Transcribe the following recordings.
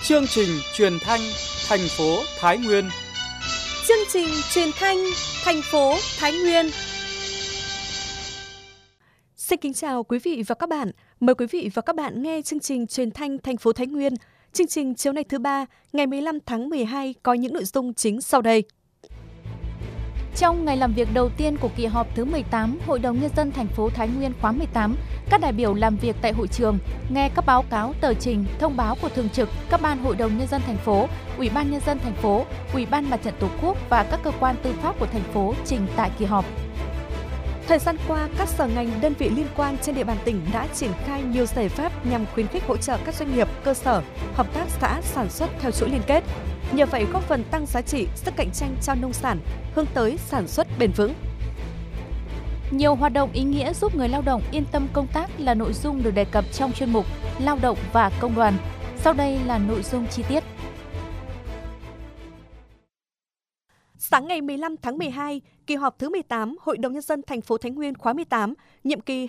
Chương trình truyền thanh thành phố Thái Nguyên. Chương trình truyền thanh thành phố Thái Nguyên. Xin kính chào quý vị và các bạn. Mời quý vị và các bạn nghe chương trình truyền thanh thành phố Thái Nguyên. Chương trình chiều nay thứ ba, ngày 15 tháng 12 có những nội dung chính sau đây. Trong ngày làm việc đầu tiên của kỳ họp thứ 18 Hội đồng Nhân dân thành phố Thái Nguyên khóa 18, các đại biểu làm việc tại hội trường, nghe các báo cáo, tờ trình, thông báo của Thường trực, các ban Hội đồng Nhân dân thành phố, Ủy ban Nhân dân thành phố, Ủy ban Mặt trận Tổ quốc và các cơ quan tư pháp của thành phố trình tại kỳ họp. Thời gian qua, các sở ngành, đơn vị liên quan trên địa bàn tỉnh đã triển khai nhiều giải pháp nhằm khuyến khích hỗ trợ các doanh nghiệp, cơ sở, hợp tác xã sản xuất theo chuỗi liên kết. Nhờ vậy góp phần tăng giá trị, sức cạnh tranh cho nông sản, hướng tới sản xuất bền vững. Nhiều hoạt động ý nghĩa giúp người lao động yên tâm công tác là nội dung được đề cập trong chuyên mục Lao động và Công đoàn. Sau đây là nội dung chi tiết. Sáng ngày 15 tháng 12, kỳ họp thứ 18 Hội đồng Nhân dân thành phố Thái Nguyên khóa 18, nhiệm kỳ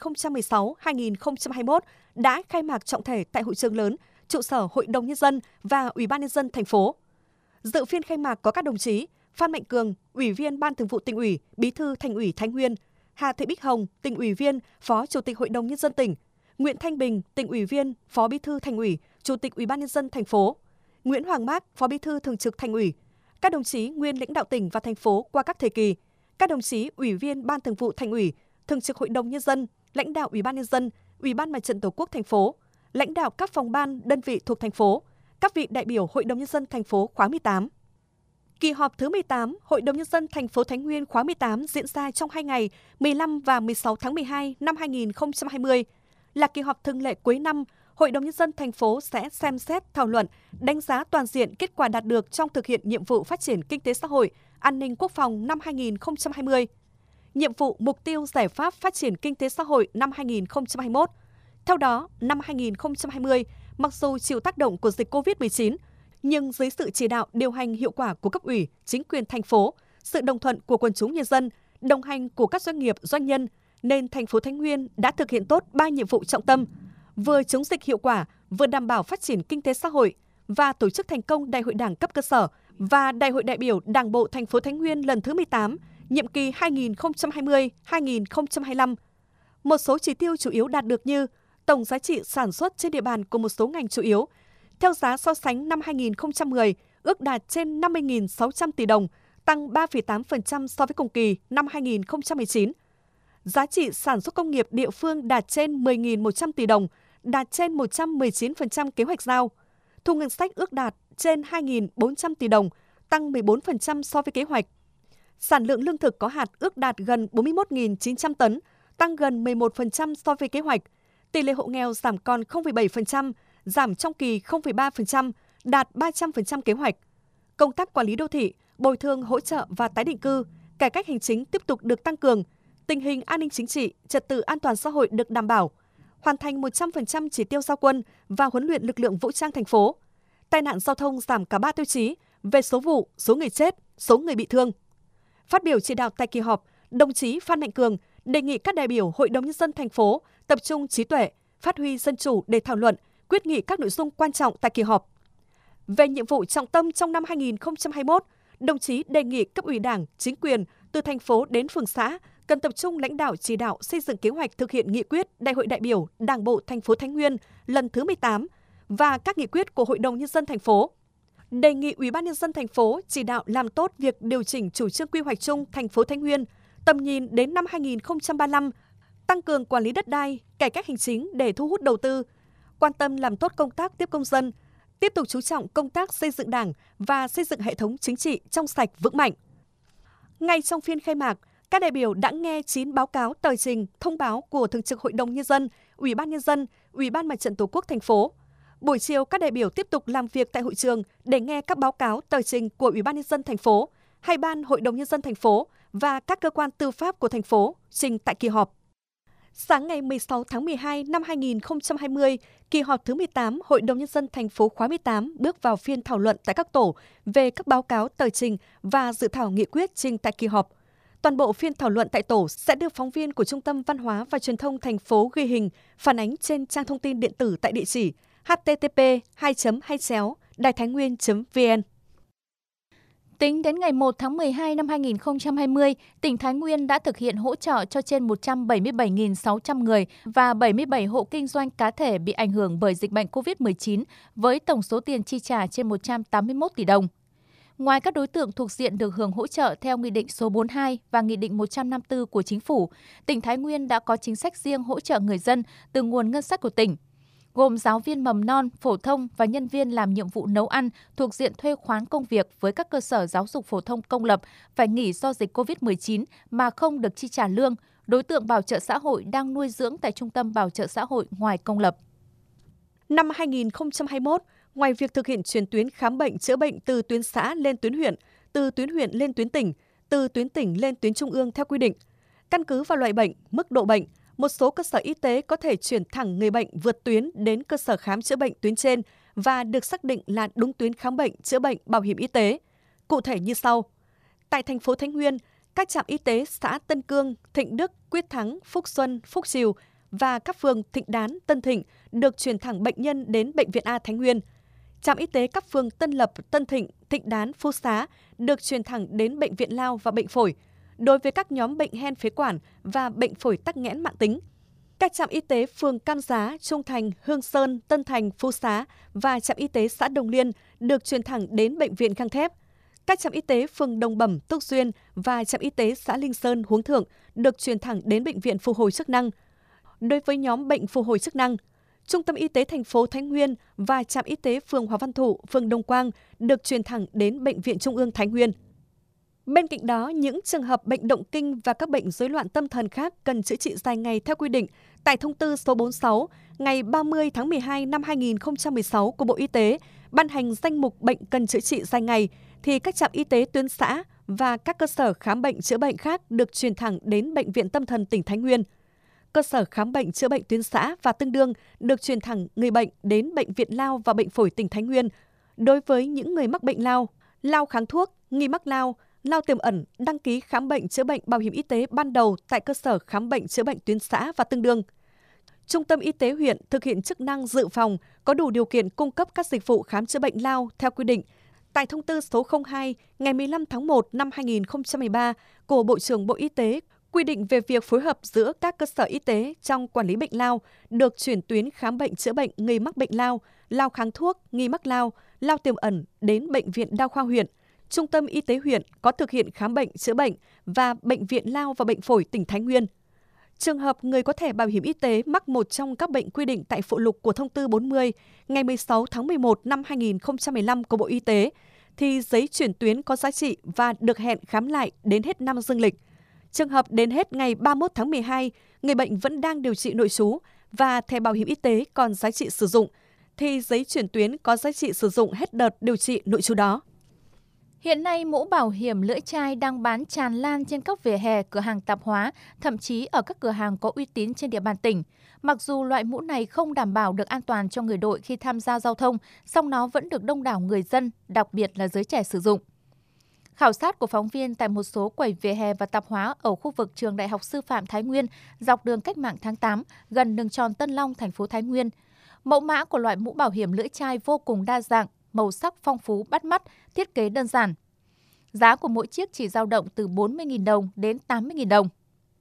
2016-2021 đã khai mạc trọng thể tại hội trường lớn, trụ sở Hội đồng Nhân dân và Ủy ban Nhân dân thành phố. Dự phiên khai mạc có các đồng chí Phan Mạnh Cường, Ủy viên Ban Thường vụ Tỉnh ủy, Bí thư Thành ủy Thái Nguyên, Hà Thị Bích Hồng, Tỉnh ủy viên, Phó Chủ tịch Hội đồng Nhân dân tỉnh, Nguyễn Thanh Bình, Tỉnh ủy viên, Phó Bí thư Thành ủy, Chủ tịch Ủy ban Nhân dân thành phố, Nguyễn Hoàng Mác, Phó Bí thư Thường trực Thành ủy, các đồng chí nguyên lãnh đạo tỉnh và thành phố qua các thời kỳ, các đồng chí Ủy viên Ban Thường vụ Thành ủy, Thường trực Hội đồng Nhân dân, lãnh đạo Ủy ban Nhân dân, Ủy ban Mặt trận Tổ quốc thành phố, lãnh đạo các phòng ban, đơn vị thuộc thành phố, các vị đại biểu Hội đồng Nhân dân thành phố khóa 18. Kỳ họp thứ 18 Hội đồng Nhân dân thành phố Thái Nguyên khóa 18 diễn ra trong 2 ngày 15 và 16 tháng 12 năm 2020. Là kỳ họp thường lệ cuối năm, Hội đồng Nhân dân thành phố sẽ xem xét, thảo luận, đánh giá toàn diện kết quả đạt được trong thực hiện nhiệm vụ phát triển kinh tế xã hội, an ninh quốc phòng năm 2020, nhiệm vụ mục tiêu giải pháp phát triển kinh tế xã hội năm 2021. Theo đó, năm 2020, mặc dù chịu tác động của dịch COVID-19, nhưng dưới sự chỉ đạo điều hành hiệu quả của cấp ủy, chính quyền thành phố, sự đồng thuận của quần chúng nhân dân, đồng hành của các doanh nghiệp, doanh nhân, nên thành phố Thái Nguyên đã thực hiện tốt 3 nhiệm vụ trọng tâm: vừa chống dịch hiệu quả, vừa đảm bảo phát triển kinh tế xã hội và tổ chức thành công Đại hội Đảng cấp cơ sở và Đại hội đại biểu Đảng bộ thành phố Thái Nguyên lần thứ 18, nhiệm kỳ 2020-2025. Một số chỉ tiêu chủ yếu đạt được như tổng giá trị sản xuất trên địa bàn của một số ngành chủ yếu, theo giá so sánh năm 2010, ước đạt trên 50.600 tỷ đồng, tăng 3,8% so với cùng kỳ năm 2019. Giá trị sản xuất công nghiệp địa phương đạt trên 10.100 tỷ đồng, đạt trên 119% kế hoạch giao. Thu ngân sách ước đạt trên 2.400 tỷ đồng, tăng 14% so với kế hoạch. Sản lượng lương thực có hạt ước đạt gần 41.900 tấn, tăng gần 11% so với kế hoạch. Tỷ lệ hộ nghèo giảm còn 0,7%, giảm trong kỳ 0,3%, đạt 300% kế hoạch. Công tác quản lý đô thị, bồi thường hỗ trợ và tái định cư, cải cách hành chính tiếp tục được tăng cường. Tình hình an ninh chính trị, trật tự an toàn xã hội được đảm bảo. Hoàn thành 100% chỉ tiêu giao quân và huấn luyện lực lượng vũ trang thành phố. Tai nạn giao thông giảm cả 3 tiêu chí về số vụ, số người chết, số người bị thương. Phát biểu chỉ đạo tại kỳ họp, đồng chí Phan Mạnh Cường đề nghị các đại biểu Hội đồng Nhân dân thành phố tập trung trí tuệ, phát huy dân chủ để thảo luận, quyết nghị các nội dung quan trọng tại kỳ họp. Về nhiệm vụ trọng tâm trong năm 2021, đồng chí đề nghị cấp ủy Đảng, chính quyền từ thành phố đến phường xã cần tập trung lãnh đạo chỉ đạo xây dựng kế hoạch thực hiện nghị quyết Đại hội đại biểu Đảng bộ thành phố Thái Nguyên lần thứ 18 và các nghị quyết của Hội đồng Nhân dân thành phố. Đề nghị Ủy ban Nhân dân thành phố chỉ đạo làm tốt việc điều chỉnh chủ trương quy hoạch chung thành phố Thái Nguyên, tầm nhìn đến năm 2035, tăng cường quản lý đất đai, cải cách hành chính để thu hút đầu tư, quan tâm làm tốt công tác tiếp công dân, tiếp tục chú trọng công tác xây dựng Đảng và xây dựng hệ thống chính trị trong sạch vững mạnh. Ngay trong phiên khai mạc, các đại biểu đã nghe 9 báo cáo, tờ trình, thông báo của Thường trực Hội đồng Nhân dân, Ủy ban Nhân dân, Ủy ban Mặt trận Tổ quốc thành phố. Buổi chiều, các đại biểu tiếp tục làm việc tại hội trường để nghe các báo cáo, tờ trình của Ủy ban Nhân dân thành phố, hai ban Hội đồng Nhân dân thành phố và các cơ quan tư pháp của thành phố trình tại kỳ họp. Sáng ngày 16 tháng 12 năm 2020, kỳ họp thứ 18 Hội đồng Nhân dân thành phố khóa 18 bước vào phiên thảo luận tại các tổ về các báo cáo, tờ trình và dự thảo nghị quyết trình tại kỳ họp. Toàn bộ phiên thảo luận tại tổ sẽ được phóng viên của Trung tâm Văn hóa và Truyền thông thành phố ghi hình, phản ánh trên trang thông tin điện tử tại địa chỉ http://daithainguyen.vn. Tính đến ngày 1 tháng 12 năm 2020, tỉnh Thái Nguyên đã thực hiện hỗ trợ cho trên 177.600 người và 77 hộ kinh doanh cá thể bị ảnh hưởng bởi dịch bệnh COVID-19 với tổng số tiền chi trả trên 181 tỷ đồng. Ngoài các đối tượng thuộc diện được hưởng hỗ trợ theo Nghị định số 42 và Nghị định 154 của Chính phủ, tỉnh Thái Nguyên đã có chính sách riêng hỗ trợ người dân từ nguồn ngân sách của tỉnh, gồm giáo viên mầm non, phổ thông và nhân viên làm nhiệm vụ nấu ăn thuộc diện thuê khoán công việc với các cơ sở giáo dục phổ thông công lập phải nghỉ do dịch COVID-19 mà không được chi trả lương, đối tượng bảo trợ xã hội đang nuôi dưỡng tại trung tâm bảo trợ xã hội ngoài công lập. Năm 2021, ngoài việc thực hiện chuyển tuyến khám bệnh chữa bệnh từ tuyến xã lên tuyến huyện, từ tuyến huyện lên tuyến tỉnh, từ tuyến tỉnh lên tuyến trung ương theo quy định, căn cứ vào loại bệnh, mức độ bệnh, một số cơ sở y tế có thể chuyển thẳng người bệnh vượt tuyến đến cơ sở khám chữa bệnh tuyến trên và được xác định là đúng tuyến khám bệnh chữa bệnh bảo hiểm y tế. Cụ thể như sau. Tại thành phố Thái Nguyên, các trạm y tế xã Tân Cương, Thịnh Đức, Quyết Thắng, Phúc Xuân, Phúc Trìu và các phường Thịnh Đán, Tân Thịnh được chuyển thẳng bệnh nhân đến Bệnh viện A Thái Nguyên. Trạm y tế các phường Tân Lập, Tân Thịnh, Thịnh Đán, Phú Xá được chuyển thẳng đến Bệnh viện Lao và Bệnh phổi. Đối với các nhóm bệnh hen phế quản và bệnh phổi tắc nghẽn mãn tính, các trạm y tế phường Cam Giá, Trung Thành, Hương Sơn, Tân Thành, Phú Xá và trạm y tế xã Đồng Liên được chuyển thẳng đến Bệnh viện Gang Thép. Các trạm y tế phường Đồng Bẩm, Túc Duyên và trạm y tế xã Linh Sơn, Huống Thượng được chuyển thẳng đến Bệnh viện Phục hồi chức năng. Đối với nhóm bệnh phục hồi chức năng, Trung tâm Y tế thành phố Thái Nguyên và trạm y tế phường Hòa Văn Thụ, phường Đông Quang được chuyển thẳng đến Bệnh viện Trung ương Thái Nguyên. Bên cạnh đó, những trường hợp bệnh động kinh và các bệnh rối loạn tâm thần khác cần chữa trị dài ngày theo quy định tại Thông tư số 46 ngày 30 tháng 12 năm 2016 của Bộ Y tế ban hành danh mục bệnh cần chữa trị dài ngày, thì các trạm y tế tuyến xã và các cơ sở khám bệnh chữa bệnh khác được chuyển thẳng đến Bệnh viện Tâm thần tỉnh Thái Nguyên. Cơ sở khám bệnh chữa bệnh tuyến xã và tương đương được chuyển thẳng người bệnh đến Bệnh viện Lao và Bệnh phổi tỉnh Thái Nguyên. Đối với những người mắc bệnh lao, lao kháng thuốc, nghi mắc lao tiềm ẩn, đăng ký khám bệnh chữa bệnh bảo hiểm y tế ban đầu tại cơ sở khám bệnh chữa bệnh tuyến xã và tương đương. Trung tâm y tế huyện thực hiện chức năng dự phòng, có đủ điều kiện cung cấp các dịch vụ khám chữa bệnh lao theo quy định tại Thông tư số 02 ngày 15 tháng 1 năm 2013 của Bộ trưởng Bộ Y tế quy định về việc phối hợp giữa các cơ sở y tế trong quản lý bệnh lao được chuyển tuyến khám bệnh chữa bệnh người mắc bệnh lao, lao kháng thuốc, nghi mắc lao tiềm ẩn đến Bệnh viện Đa khoa huyện. Trung tâm y tế huyện có thực hiện khám bệnh chữa bệnh và Bệnh viện Lao và Bệnh phổi tỉnh Thái Nguyên. Trường hợp người có thẻ bảo hiểm y tế mắc một trong các bệnh quy định tại phụ lục của Thông tư 40 ngày 16 tháng 11 năm 2015 của Bộ Y tế thì giấy chuyển tuyến có giá trị và được hẹn khám lại đến hết năm dương lịch. Trường hợp đến hết ngày 31 tháng 12, người bệnh vẫn đang điều trị nội trú và thẻ bảo hiểm y tế còn giá trị sử dụng thì giấy chuyển tuyến có giá trị sử dụng hết đợt điều trị nội trú đó. Hiện nay, mũ bảo hiểm lưỡi chai đang bán tràn lan trên các vỉa hè, cửa hàng tạp hóa, thậm chí ở các cửa hàng có uy tín trên địa bàn tỉnh. Mặc dù loại mũ này không đảm bảo được an toàn cho người đội khi tham gia giao thông, song nó vẫn được đông đảo người dân, đặc biệt là giới trẻ sử dụng. Khảo sát của phóng viên tại một số quầy vỉa hè và tạp hóa ở khu vực Trường Đại học Sư phạm Thái Nguyên, dọc đường Cách mạng tháng 8, gần đường tròn Tân Long, thành phố Thái Nguyên. Mẫu mã của loại mũ bảo hiểm lưỡi chai vô cùng đa dạng, màu sắc phong phú bắt mắt, thiết kế đơn giản. Giá của mỗi chiếc chỉ dao động từ 40.000 đồng đến 80.000 đồng.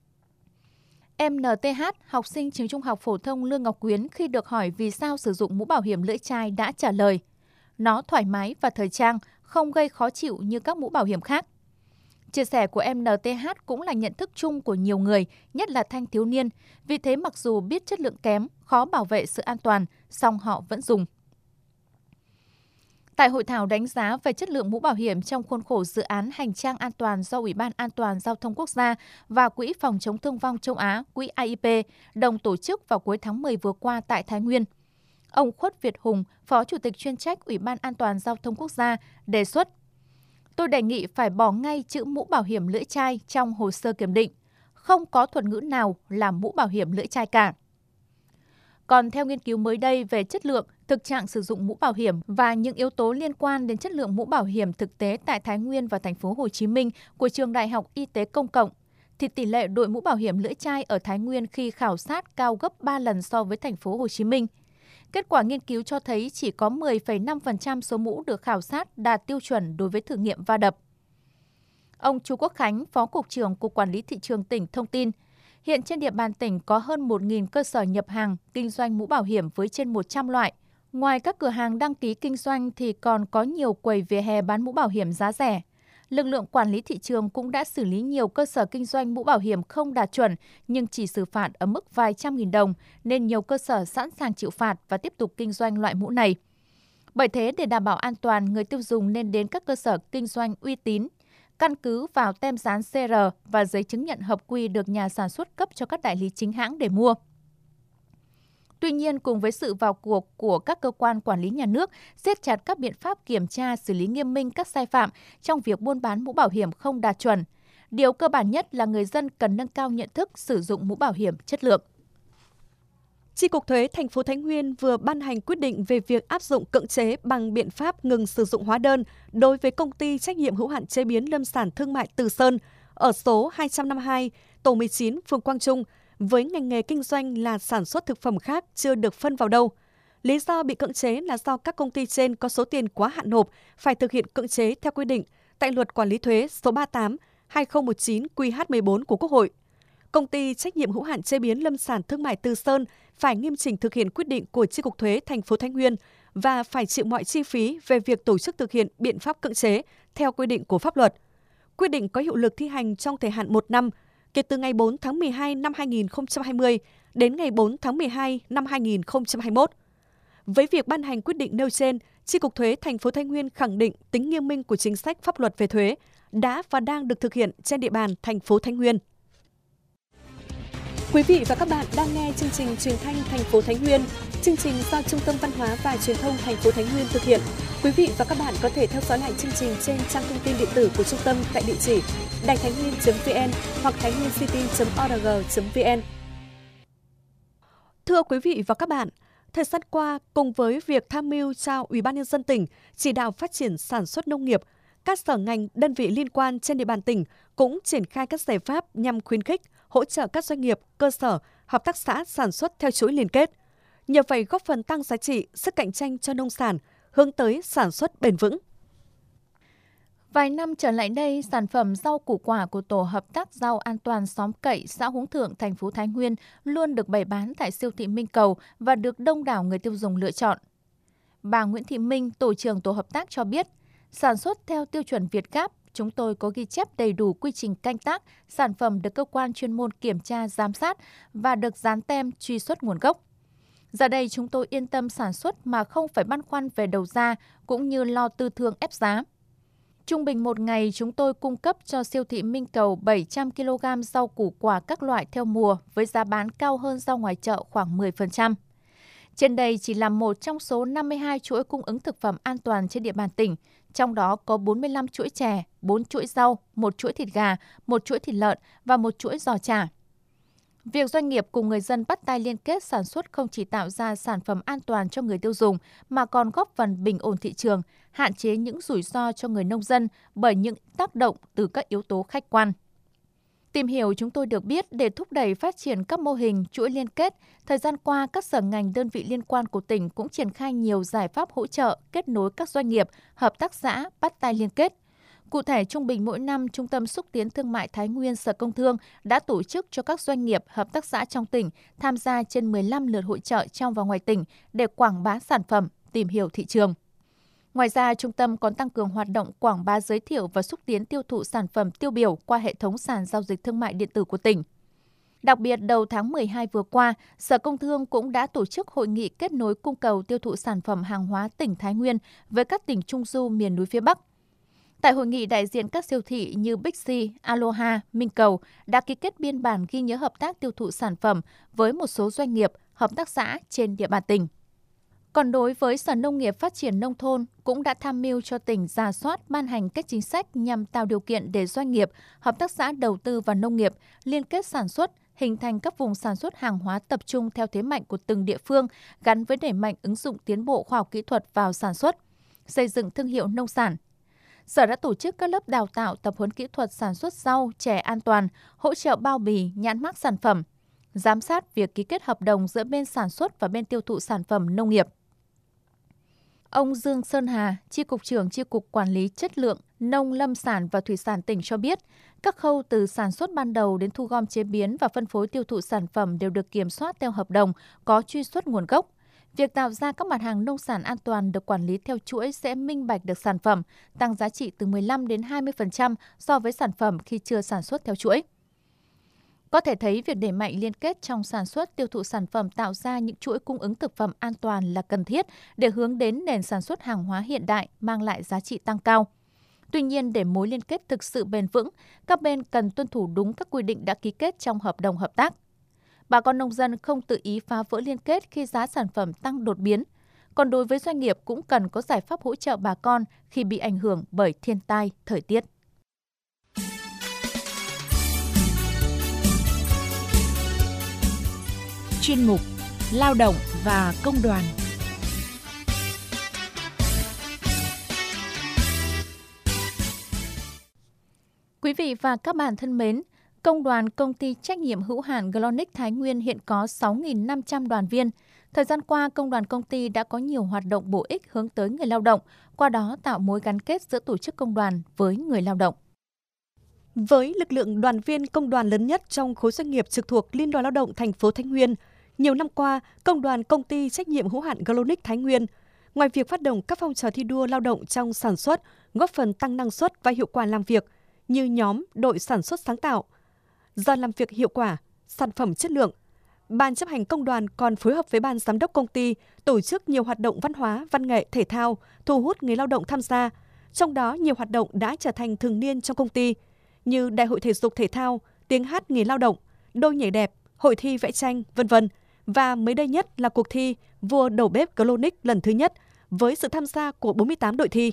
Em NTH, học sinh trường Trung học phổ thông Lương Ngọc Quyến khi được hỏi vì sao sử dụng mũ bảo hiểm lưỡi chai đã trả lời: nó thoải mái và thời trang, không gây khó chịu như các mũ bảo hiểm khác. Chia sẻ của em NTH cũng là nhận thức chung của nhiều người, nhất là thanh thiếu niên. Vì thế mặc dù biết chất lượng kém, khó bảo vệ sự an toàn, song họ vẫn dùng. Tại hội thảo đánh giá về chất lượng mũ bảo hiểm trong khuôn khổ dự án Hành trang an toàn do Ủy ban An toàn Giao thông Quốc gia và Quỹ phòng chống thương vong châu Á, Quỹ AIP, đồng tổ chức vào cuối tháng 10 vừa qua tại Thái Nguyên, ông Khuất Việt Hùng, Phó Chủ tịch chuyên trách Ủy ban An toàn Giao thông Quốc gia, đề xuất: tôi đề nghị phải bỏ ngay chữ mũ bảo hiểm lưỡi chai trong hồ sơ kiểm định. Không có thuật ngữ nào là mũ bảo hiểm lưỡi chai cả. Còn theo nghiên cứu mới đây về chất lượng, thực trạng sử dụng mũ bảo hiểm và những yếu tố liên quan đến chất lượng mũ bảo hiểm thực tế tại Thái Nguyên và thành phố Hồ Chí Minh của Trường Đại học Y tế Công cộng, thì tỷ lệ đội mũ bảo hiểm lưỡi chai ở Thái Nguyên khi khảo sát cao gấp 3 lần so với thành phố Hồ Chí Minh. Kết quả nghiên cứu cho thấy chỉ có 10,5% số mũ được khảo sát đạt tiêu chuẩn đối với thử nghiệm va đập. Ông Chu Quốc Khánh, Phó Cục trưởng Cục Quản lý Thị trường tỉnh thông tin, hiện trên địa bàn tỉnh có hơn 1.000 cơ sở nhập hàng, kinh doanh mũ bảo hiểm với trên 100 loại. Ngoài các cửa hàng đăng ký kinh doanh thì còn có nhiều quầy vỉa hè bán mũ bảo hiểm giá rẻ. Lực lượng quản lý thị trường cũng đã xử lý nhiều cơ sở kinh doanh mũ bảo hiểm không đạt chuẩn nhưng chỉ xử phạt ở mức vài trăm nghìn đồng, nên nhiều cơ sở sẵn sàng chịu phạt và tiếp tục kinh doanh loại mũ này. Bởi thế, để đảm bảo an toàn, người tiêu dùng nên đến các cơ sở kinh doanh uy tín, căn cứ vào tem dán CR và giấy chứng nhận hợp quy được nhà sản xuất cấp cho các đại lý chính hãng để mua. Tuy nhiên, cùng với sự vào cuộc của các cơ quan quản lý nhà nước, siết chặt các biện pháp kiểm tra, xử lý nghiêm minh các sai phạm trong việc buôn bán mũ bảo hiểm không đạt chuẩn, điều cơ bản nhất là người dân cần nâng cao nhận thức sử dụng mũ bảo hiểm chất lượng. Chi cục thuế thành phố Thái Nguyên vừa ban hành quyết định về việc áp dụng cưỡng chế bằng biện pháp ngừng sử dụng hóa đơn đối với công ty trách nhiệm hữu hạn chế biến lâm sản thương mại Từ Sơn ở số 252, tổ 19, phường Quang Trung, với ngành nghề kinh doanh là sản xuất thực phẩm khác chưa được phân vào đâu. Lý do bị cưỡng chế là do các công ty trên có số tiền quá hạn nộp, phải thực hiện cưỡng chế theo quy định tại Luật Quản lý thuế số 38/2019 QH14 của Quốc hội. Công ty trách nhiệm hữu hạn chế biến lâm sản thương mại Từ Sơn phải nghiêm chỉnh thực hiện quyết định của Chi cục thuế thành phố Thái Nguyên và phải chịu mọi chi phí về việc tổ chức thực hiện biện pháp cưỡng chế theo quy định của pháp luật. Quyết định có hiệu lực thi hành trong thời hạn 1 năm, kể từ ngày 4 tháng 12 năm 2020 đến ngày 4 tháng 12 năm 2021. Với việc ban hành quyết định nêu trên, Chi cục thuế thành phố Thái Nguyên khẳng định tính nghiêm minh của chính sách pháp luật về thuế đã và đang được thực hiện trên địa bàn thành phố Thái Nguyên. Quý vị và các bạn đang nghe chương trình Truyền thanh thành phố Thái Nguyên. Chương trình do Trung tâm Văn hóa và Truyền thông thành phố Thái Nguyên thực hiện. Quý vị và các bạn có thể theo dõi lại chương trình trên trang thông tin điện tử của trung tâm tại địa chỉ đàitháinhnguyên.vn hoặc thainhnguyencity.org.vn. Thưa quý vị và các bạn, thời gian qua, cùng với việc tham mưu cho Ủy ban nhân dân tỉnh chỉ đạo phát triển sản xuất nông nghiệp, các sở ngành, đơn vị liên quan trên địa bàn tỉnh cũng triển khai các giải pháp nhằm khuyến khích, hỗ trợ các doanh nghiệp, cơ sở, hợp tác xã sản xuất theo chuỗi liên kết. Nhờ vậy góp phần tăng giá trị, sức cạnh tranh cho nông sản, hướng tới sản xuất bền vững. Vài năm trở lại đây, sản phẩm rau củ quả của Tổ hợp tác rau an toàn xóm Cậy, xã Hướng Thượng, thành phố Thái Nguyên luôn được bày bán tại siêu thị Minh Cầu và được đông đảo người tiêu dùng lựa chọn. Bà Nguyễn Thị Minh, tổ trưởng tổ hợp tác cho biết, sản xuất theo tiêu chuẩn Việt Gáp, chúng tôi có ghi chép đầy đủ quy trình canh tác, sản phẩm được cơ quan chuyên môn kiểm tra, giám sát và được dán tem truy xuất nguồn gốc. Giờ đây chúng tôi yên tâm sản xuất mà không phải băn khoăn về đầu ra cũng như lo tư thương ép giá. Trung bình một ngày chúng tôi cung cấp cho siêu thị Minh Cầu 700 kg rau củ quả các loại theo mùa với giá bán cao hơn rau ngoài chợ khoảng 10%. Trên đây chỉ là một trong số 52 chuỗi cung ứng thực phẩm an toàn trên địa bàn tỉnh, trong đó có 45 chuỗi chè, 4 chuỗi rau, 1 chuỗi thịt gà, 1 chuỗi thịt lợn và 1 chuỗi giò chả. Việc doanh nghiệp cùng người dân bắt tay liên kết sản xuất không chỉ tạo ra sản phẩm an toàn cho người tiêu dùng mà còn góp phần bình ổn thị trường, hạn chế những rủi ro cho người nông dân bởi những tác động từ các yếu tố khách quan. Tìm hiểu chúng tôi được biết để thúc đẩy phát triển các mô hình chuỗi liên kết, thời gian qua các sở ngành đơn vị liên quan của tỉnh cũng triển khai nhiều giải pháp hỗ trợ, kết nối các doanh nghiệp, hợp tác xã bắt tay liên kết. Cụ thể, trung bình mỗi năm, Trung tâm Xúc tiến Thương mại Thái Nguyên Sở Công Thương đã tổ chức cho các doanh nghiệp, hợp tác xã trong tỉnh tham gia trên 15 lượt hội chợ trong và ngoài tỉnh để quảng bá sản phẩm, tìm hiểu thị trường. Ngoài ra, trung tâm còn tăng cường hoạt động quảng bá giới thiệu và xúc tiến tiêu thụ sản phẩm tiêu biểu qua hệ thống sàn giao dịch thương mại điện tử của tỉnh. Đặc biệt, đầu tháng 12 vừa qua, Sở Công Thương cũng đã tổ chức hội nghị kết nối cung cầu tiêu thụ sản phẩm hàng hóa tỉnh Thái Nguyên với các tỉnh Trung Du miền núi phía Bắc. Tại hội nghị, đại diện các siêu thị như Bixi, Aloha, Minh Cầu đã ký kết biên bản ghi nhớ hợp tác tiêu thụ sản phẩm với một số doanh nghiệp, hợp tác xã trên địa bàn tỉnh. Còn đối với Sở Nông nghiệp Phát triển Nông thôn cũng đã tham mưu cho tỉnh rà soát ban hành các chính sách nhằm tạo điều kiện để doanh nghiệp, hợp tác xã đầu tư vào nông nghiệp, liên kết sản xuất, hình thành các vùng sản xuất hàng hóa tập trung theo thế mạnh của từng địa phương gắn với đẩy mạnh ứng dụng tiến bộ khoa học kỹ thuật vào sản xuất, xây dựng thương hiệu nông sản. Sở đã tổ chức các lớp đào tạo tập huấn kỹ thuật sản xuất rau, chè an toàn, hỗ trợ bao bì, nhãn mác sản phẩm, giám sát việc ký kết hợp đồng giữa bên sản xuất và bên tiêu thụ sản phẩm nông nghiệp. Ông Dương Sơn Hà, Chi cục trưởng Chi cục Quản lý Chất lượng Nông lâm sản và Thủy sản tỉnh cho biết, các khâu từ sản xuất ban đầu đến thu gom chế biến và phân phối tiêu thụ sản phẩm đều được kiểm soát theo hợp đồng, có truy xuất nguồn gốc. Việc tạo ra các mặt hàng nông sản an toàn được quản lý theo chuỗi sẽ minh bạch được sản phẩm, tăng giá trị từ 15 đến 20% so với sản phẩm khi chưa sản xuất theo chuỗi. Có thể thấy việc đẩy mạnh liên kết trong sản xuất tiêu thụ sản phẩm tạo ra những chuỗi cung ứng thực phẩm an toàn là cần thiết để hướng đến nền sản xuất hàng hóa hiện đại mang lại giá trị tăng cao. Tuy nhiên, để mối liên kết thực sự bền vững, các bên cần tuân thủ đúng các quy định đã ký kết trong hợp đồng hợp tác. Bà con nông dân không tự ý phá vỡ liên kết khi giá sản phẩm tăng đột biến. Còn đối với doanh nghiệp cũng cần có giải pháp hỗ trợ bà con khi bị ảnh hưởng bởi thiên tai, thời tiết. Chuyên mục Lao động và Công đoàn. Quý vị và các bạn thân mến, Công đoàn Công ty trách nhiệm hữu hạn Glonic Thái Nguyên hiện có 6.500 đoàn viên. Thời gian qua, Công đoàn công ty đã có nhiều hoạt động bổ ích hướng tới người lao động, qua đó tạo mối gắn kết giữa tổ chức công đoàn với người lao động. Với lực lượng đoàn viên công đoàn lớn nhất trong khối doanh nghiệp trực thuộc Liên đoàn Lao động thành phố Thái Nguyên, nhiều năm qua, Công đoàn Công ty trách nhiệm hữu hạn Glonic Thái Nguyên, ngoài việc phát động các phong trào thi đua lao động trong sản xuất, góp phần tăng năng suất và hiệu quả làm việc như nhóm đội sản xuất sáng tạo, giờ làm việc hiệu quả, sản phẩm chất lượng, Ban chấp hành công đoàn còn phối hợp với Ban giám đốc công ty tổ chức nhiều hoạt động văn hóa, văn nghệ, thể thao, thu hút người lao động tham gia. Trong đó, nhiều hoạt động đã trở thành thường niên trong công ty, như Đại hội thể dục thể thao, tiếng hát người lao động, đôi nhảy đẹp, hội thi vẽ tranh, v.v. Và mới đây nhất là cuộc thi Vua đầu bếp Glonic lần thứ nhất với sự tham gia của 48 đội thi.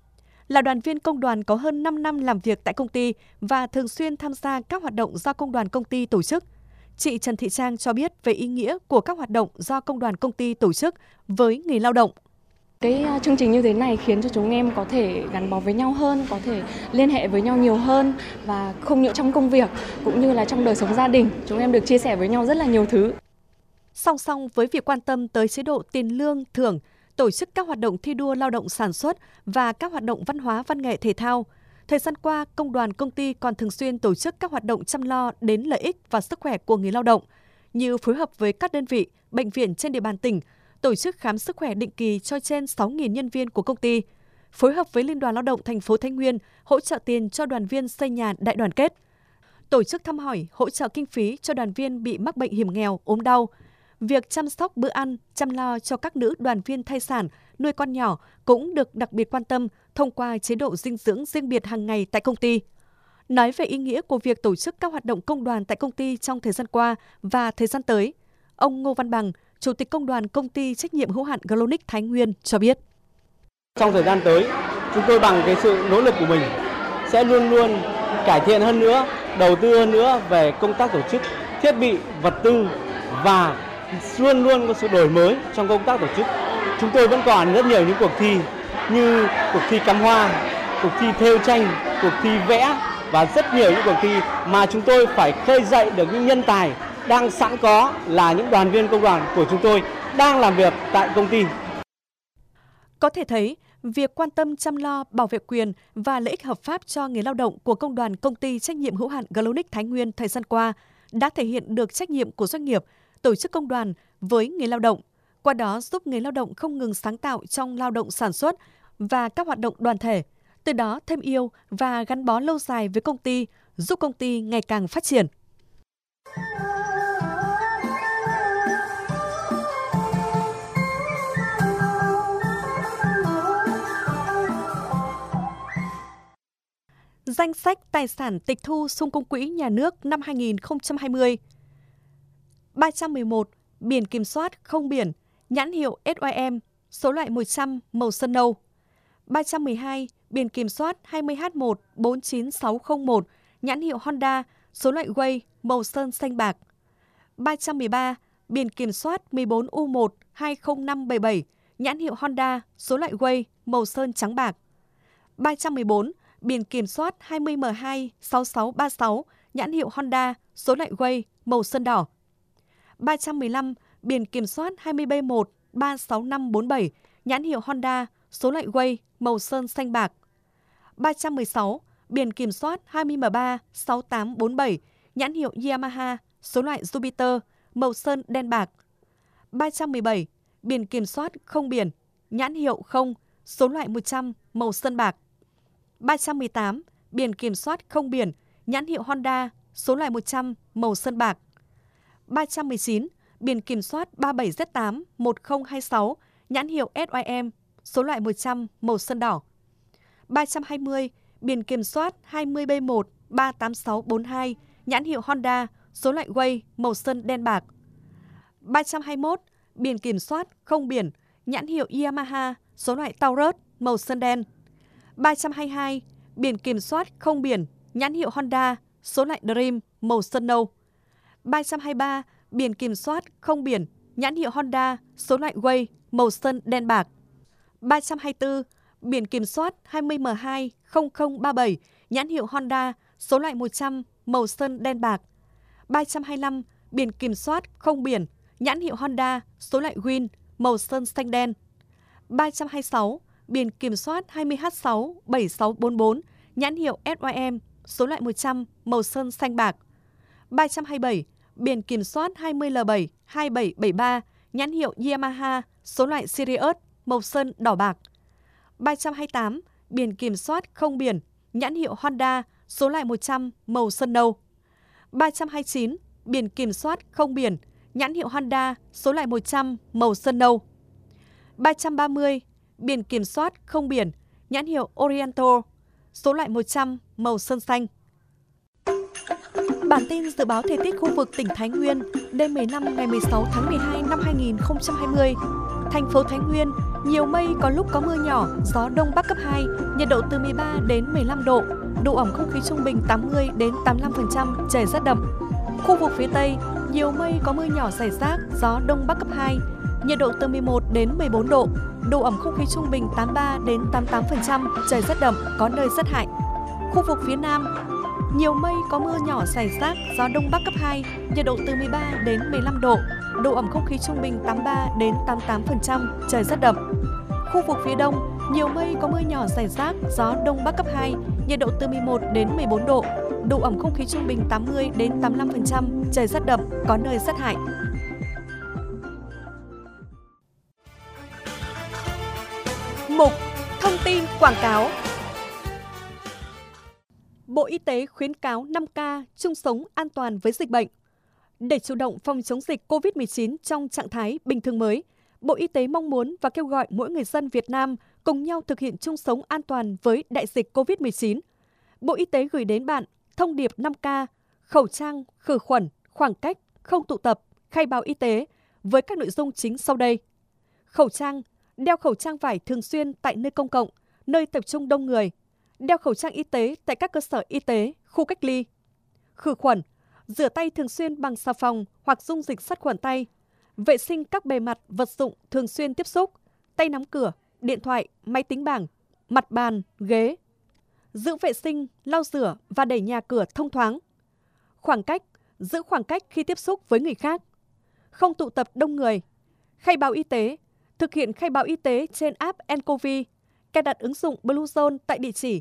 Là đoàn viên công đoàn có hơn 5 năm làm việc tại công ty và thường xuyên tham gia các hoạt động do công đoàn công ty tổ chức, chị Trần Thị Trang cho biết về ý nghĩa của các hoạt động do công đoàn công ty tổ chức với người lao động. Cái chương trình như thế này khiến cho chúng em có thể gắn bó với nhau hơn, có thể liên hệ với nhau nhiều hơn và không những trong công việc cũng như là trong đời sống gia đình, chúng em được chia sẻ với nhau rất là nhiều thứ. Song song với việc quan tâm tới chế độ tiền lương, thưởng, tổ chức các hoạt động thi đua lao động sản xuất và các hoạt động văn hóa, văn nghệ, thể thao, thời gian qua, công đoàn công ty còn thường xuyên tổ chức các hoạt động chăm lo đến lợi ích và sức khỏe của người lao động, như phối hợp với các đơn vị, bệnh viện trên địa bàn tỉnh, tổ chức khám sức khỏe định kỳ cho trên 6.000 nhân viên của công ty, phối hợp với Liên đoàn Lao động thành phố Thái Nguyên hỗ trợ tiền cho đoàn viên xây nhà đại đoàn kết, tổ chức thăm hỏi, hỗ trợ kinh phí cho đoàn viên bị mắc bệnh hiểm nghèo, ốm đau. Việc chăm sóc bữa ăn, chăm lo cho các nữ đoàn viên thai sản, nuôi con nhỏ cũng được đặc biệt quan tâm thông qua chế độ dinh dưỡng riêng biệt hàng ngày tại công ty. Nói về ý nghĩa của việc tổ chức các hoạt động công đoàn tại công ty trong thời gian qua và thời gian tới, ông Ngô Văn Bằng, Chủ tịch Công đoàn Công ty trách nhiệm hữu hạn Glonic Thái Nguyên cho biết. Trong thời gian tới, chúng tôi bằng cái sự nỗ lực của mình sẽ luôn luôn cải thiện hơn nữa, đầu tư hơn nữa về công tác tổ chức, thiết bị, vật tư và luôn luôn có sự đổi mới trong công tác tổ chức. Chúng tôi vẫn còn rất nhiều những cuộc thi như cuộc thi cắm hoa, cuộc thi thêu tranh, cuộc thi vẽ và rất nhiều những cuộc thi mà chúng tôi phải khơi dậy được những nhân tài đang sẵn có là những đoàn viên công đoàn của chúng tôi đang làm việc tại công ty. Có thể thấy, việc quan tâm chăm lo, bảo vệ quyền và lợi ích hợp pháp cho người lao động của Công đoàn Công ty trách nhiệm hữu hạn Glonic Thái Nguyên thời gian qua đã thể hiện được trách nhiệm của doanh nghiệp, tổ chức công đoàn với người lao động, qua đó giúp người lao động không ngừng sáng tạo trong lao động sản xuất và các hoạt động đoàn thể, từ đó thêm yêu và gắn bó lâu dài với công ty, giúp công ty ngày càng phát triển. Danh sách tài sản tịch thu xung công quỹ nhà nước năm 2020. 311 biển kiểm soát không biển, nhãn hiệu SYM, số loại 100 màu sơn nâu. 312 biển kiểm soát 20H1 49601, nhãn hiệu Honda, số loại Way, màu sơn xanh bạc. 313 biển kiểm soát 14U1 20577, nhãn hiệu Honda, số loại Way, màu sơn trắng bạc. 314 biển kiểm soát 20M2 6636, nhãn hiệu Honda, số loại Way, màu sơn đỏ. 315, biển kiểm soát 20B1 36547, nhãn hiệu Honda, số loại Way, màu sơn xanh bạc. 316, biển kiểm soát 20M3 6847, nhãn hiệu Yamaha, số loại Jupiter, màu sơn đen bạc. 317, biển kiểm soát không biển, nhãn hiệu không, số loại 100, màu sơn bạc. 318, biển kiểm soát không biển, nhãn hiệu Honda, số loại 100, màu sơn bạc. 319, biển kiểm soát 37Z8 1026, nhãn hiệu SYM, số loại 100, màu sơn đỏ. 320, biển kiểm soát 20B1 38642, nhãn hiệu Honda, số loại Way, màu sơn đen bạc. 321, biển kiểm soát không biển, nhãn hiệu Yamaha, số loại Taurus, màu sơn đen. 322, biển kiểm soát không biển, nhãn hiệu Honda, số loại Dream, màu sơn nâu. 323, biển kiểm soát không biển, nhãn hiệu Honda, số loại Way, màu sơn đen bạc. 324, biển kiểm soát 20M2 0037, nhãn hiệu Honda, số loại 100, màu sơn đen bạc. 325, biển kiểm soát không biển, nhãn hiệu Honda, số loại Win, màu sơn xanh đen. 326, biển kiểm soát 20H6 7644, nhãn hiệu SYM, số loại 100, màu sơn xanh bạc. 327, biển kiểm soát 20L7 2773, nhãn hiệu Yamaha, số loại Sirius, màu sơn đỏ bạc. 328, biển kiểm soát không biển, nhãn hiệu Honda, số loại 100, màu sơn nâu. 329, biển kiểm soát không biển, nhãn hiệu Honda, số loại 100, màu sơn nâu. 330, biển kiểm soát không biển, nhãn hiệu Oriental, số loại 100, màu sơn xanh. Bản tin dự báo thời tiết khu vực tỉnh Thái Nguyên đêm 15 ngày 16 tháng 12 năm 2020. Thành phố Thái Nguyên, nhiều mây, có lúc có mưa nhỏ, gió đông bắc cấp 2, nhiệt độ từ 13 đến 15 độ, độ ẩm không khí trung bình 80 đến 85%, trời rét đậm. Khu vực phía Tây, nhiều mây, có mưa nhỏ rải rác, gió đông bắc cấp 2, nhiệt độ từ 11 đến 14 độ, độ ẩm không khí trung bình 83 đến 88%, trời rét đậm, có nơi rét hại. Khu vực phía Nam, nhiều mây, có mưa nhỏ rải rác, gió đông bắc cấp 2, nhiệt độ từ 13 đến 15 độ, độ ẩm không khí trung bình 83 đến 88%, trời rét đậm. Khu vực phía Đông, nhiều mây, có mưa nhỏ rải rác, gió đông bắc cấp 2, nhiệt độ từ 11 đến 14 độ, độ ẩm không khí trung bình 80 đến 85%, trời rét đậm, có nơi rét hại. Mục Thông tin quảng cáo. Bộ Y tế khuyến cáo 5K chung sống an toàn với dịch bệnh. Để chủ động phòng chống dịch COVID-19 trong trạng thái bình thường mới, Bộ Y tế mong muốn và kêu gọi mỗi người dân Việt Nam cùng nhau thực hiện chung sống an toàn với đại dịch COVID-19. Bộ Y tế gửi đến bạn thông điệp 5K, khẩu trang, khử khuẩn, khoảng cách, không tụ tập, khai báo y tế với các nội dung chính sau đây. Khẩu trang, đeo khẩu trang vải thường xuyên tại nơi công cộng, nơi tập trung đông người. Đeo khẩu trang y tế tại các cơ sở y tế, khu cách ly. Khử khuẩn, rửa tay thường xuyên bằng xà phòng hoặc dung dịch sát khuẩn tay. Vệ sinh các bề mặt, vật dụng thường xuyên tiếp xúc, tay nắm cửa, điện thoại, máy tính bảng, mặt bàn, ghế. Giữ vệ sinh, lau rửa và đẩy nhà cửa thông thoáng. Khoảng cách, giữ khoảng cách khi tiếp xúc với người khác. Không tụ tập đông người. Khai báo y tế, thực hiện khai báo y tế trên app nCoV. Cài đặt ứng dụng Bluezone tại địa chỉ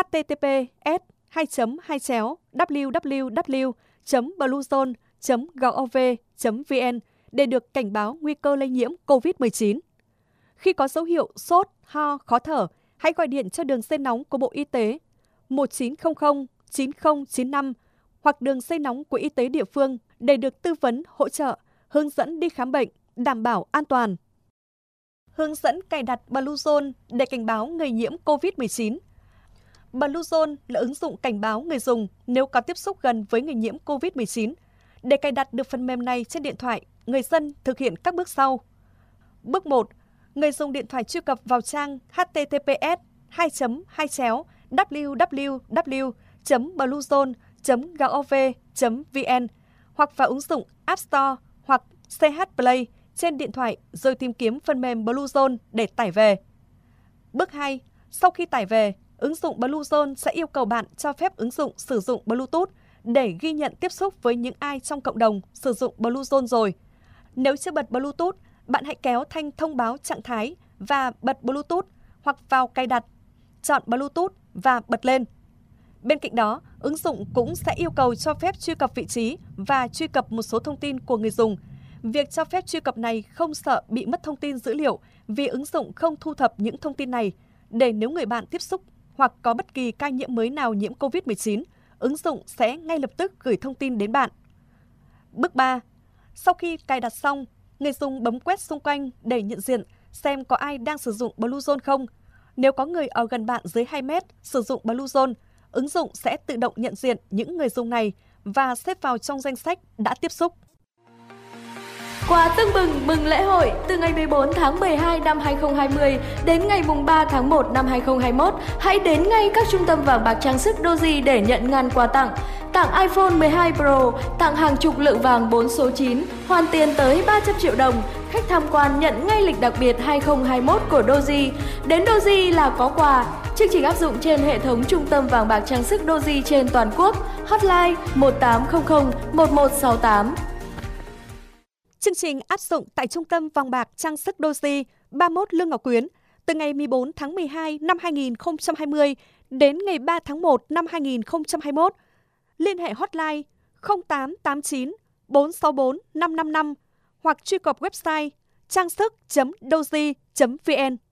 https://www.bluezone.gov.vn để được cảnh báo nguy cơ lây nhiễm COVID-19. Khi có dấu hiệu sốt, ho, khó thở, hãy gọi điện cho đường dây nóng của Bộ Y tế 1900 9095 hoặc đường dây nóng của y tế địa phương để được tư vấn, hỗ trợ, hướng dẫn đi khám bệnh, đảm bảo an toàn. Hướng dẫn cài đặt Bluezone để cảnh báo người nhiễm COVID-19. Bluezone là ứng dụng cảnh báo người dùng nếu có tiếp xúc gần với người nhiễm COVID-19. Để cài đặt được phần mềm này trên điện thoại, người dân thực hiện các bước sau. Bước 1. Người dùng điện thoại truy cập vào trang https://www.bluezone.gov.vn hoặc vào ứng dụng App Store hoặc CH Play trên điện thoại rồi tìm kiếm phần mềm Bluezone để tải về. Bước 2. Sau khi tải về, ứng dụng Bluezone sẽ yêu cầu bạn cho phép ứng dụng sử dụng Bluetooth để ghi nhận tiếp xúc với những ai trong cộng đồng sử dụng Bluezone rồi. Nếu chưa bật Bluetooth, bạn hãy kéo thanh thông báo trạng thái và bật Bluetooth hoặc vào cài đặt, chọn Bluetooth và bật lên. Bên cạnh đó, ứng dụng cũng sẽ yêu cầu cho phép truy cập vị trí và truy cập một số thông tin của người dùng. Việc cho phép truy cập này không sợ bị mất thông tin dữ liệu vì ứng dụng không thu thập những thông tin này để nếu người bạn tiếp xúc hoặc có bất kỳ ca nhiễm mới nào nhiễm COVID-19, ứng dụng sẽ ngay lập tức gửi thông tin đến bạn. Bước 3. Sau khi cài đặt xong, người dùng bấm quét xung quanh để nhận diện xem có ai đang sử dụng Bluezone không. Nếu có người ở gần bạn dưới 2 mét sử dụng Bluezone, ứng dụng sẽ tự động nhận diện những người dùng này và xếp vào trong danh sách đã tiếp xúc. Quà tưng bừng mừng lễ hội từ ngày 14 tháng 12 năm 2020 đến ngày 3 tháng 1 năm 2021. Hãy đến ngay các trung tâm vàng bạc trang sức Doji để nhận ngàn quà tặng. Tặng iPhone 12 Pro, tặng hàng chục lượng vàng 4 số 9, hoàn tiền tới 300 triệu đồng. Khách tham quan nhận ngay lịch đặc biệt 2021 của Doji. Đến Doji là có quà. Chương trình áp dụng trên hệ thống trung tâm vàng bạc trang sức Doji trên toàn quốc. Hotline 1800 1168. Chương trình áp dụng tại Trung tâm vàng bạc trang sức Doji 31 Lương Ngọc Quyến từ ngày 14 tháng 12 năm 2020 đến ngày 3 tháng 1 năm 2021. Liên hệ hotline 0889 464 555 hoặc truy cập website trang sức.doji.vn.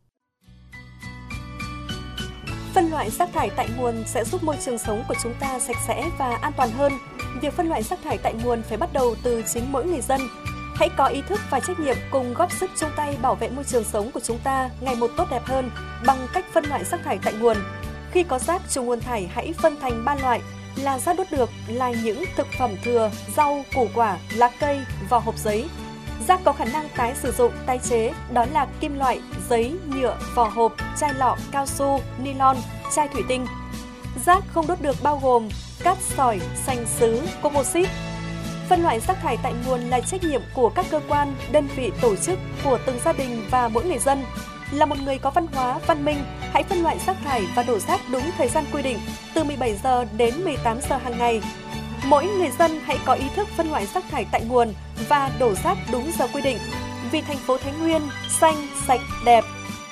Phân loại rác thải tại nguồn sẽ giúp môi trường sống của chúng ta sạch sẽ và an toàn hơn. Việc phân loại rác thải tại nguồn phải bắt đầu từ chính mỗi người dân. Hãy có ý thức và trách nhiệm cùng góp sức chung tay bảo vệ môi trường sống của chúng ta ngày một tốt đẹp hơn bằng cách phân loại rác thải tại nguồn. Khi có rác chủ nguồn thải hãy phân thành 3 loại là rác đốt được là những thực phẩm thừa, rau, củ quả, lá cây, vỏ hộp giấy. Rác có khả năng tái sử dụng, tái chế đó là kim loại, giấy, nhựa, vỏ hộp, chai lọ, cao su, nylon, chai thủy tinh. Rác không đốt được bao gồm cát sỏi, sành sứ, composite. Phân loại rác thải tại nguồn là trách nhiệm của các cơ quan, đơn vị, tổ chức, của từng gia đình và mỗi người dân. Là một người có văn hóa, văn minh, hãy phân loại rác thải và đổ rác đúng thời gian quy định, từ 17 giờ đến 18 giờ hàng ngày. Mỗi người dân hãy có ý thức phân loại rác thải tại nguồn và đổ rác đúng giờ quy định. Vì thành phố Thái Nguyên xanh, sạch, đẹp.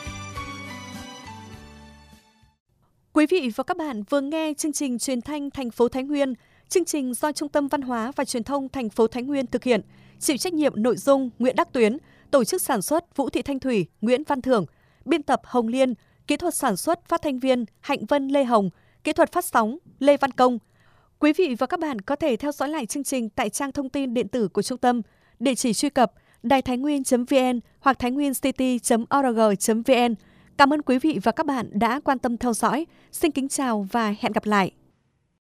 Quý vị và các bạn vừa nghe chương trình truyền thanh thành phố Thái Nguyên. Chương trình do Trung tâm Văn hóa và Truyền thông thành phố Thái Nguyên thực hiện, chịu trách nhiệm nội dung Nguyễn Đắc Tuyến, tổ chức sản xuất Vũ Thị Thanh Thủy, Nguyễn Văn Thưởng, biên tập Hồng Liên, kỹ thuật sản xuất phát thanh viên Hạnh Vân Lê Hồng, kỹ thuật phát sóng Lê Văn Công. Quý vị và các bạn có thể theo dõi lại chương trình tại trang thông tin điện tử của trung tâm, địa chỉ truy cập đàitháinguyen.vn hoặc tháinguincity.org.vn. Cảm ơn quý vị và các bạn đã quan tâm theo dõi. Xin kính chào và hẹn gặp lại.